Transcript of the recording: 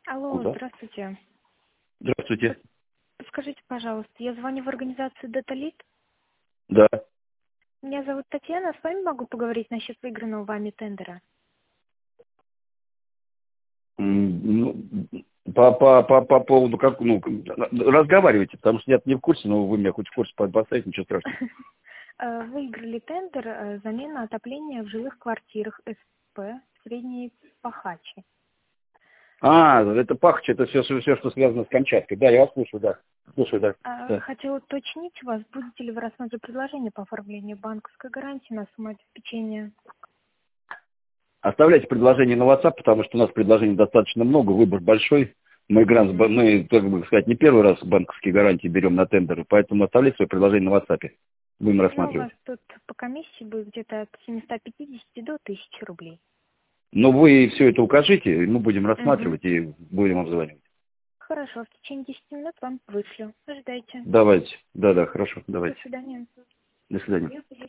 Алло, Да. здравствуйте. Здравствуйте. Скажите, пожалуйста, я звоню в организацию DataLead. Да. Меня зовут Татьяна, с вами могу поговорить насчет выигранного вами тендера? Ну, по поводу, как, разговаривайте, потому что я не в курсе, но вы меня хоть в курсе поставите, ничего страшного. Выиграли тендер замена отопления в жилых квартирах СП Средней Пахачи. Это Пахач, это все, что связано с Камчаткой. Да, я вас слушаю, да. Слушаю, да. Да. Хотела уточнить вас, будете ли вы рассматривать предложение по оформлению банковской гарантии на сумму обеспечения? Оставляйте предложение на WhatsApp, потому что у нас предложений достаточно много, выбор большой. Мы, как бы сказать, не первый раз банковские гарантии берем на тендеры, поэтому оставляйте свое предложение на WhatsApp. Будем Ну, у рассматривать. вас тут по комиссии будет где-то от 750 до 1000 рублей. Но вы все это укажите, и мы будем Угу. рассматривать и будем обзванивать. Хорошо, в течение 10 минут вам вышлю. Ожидайте. Давайте. Да, хорошо, До давайте. свидания. До свидания.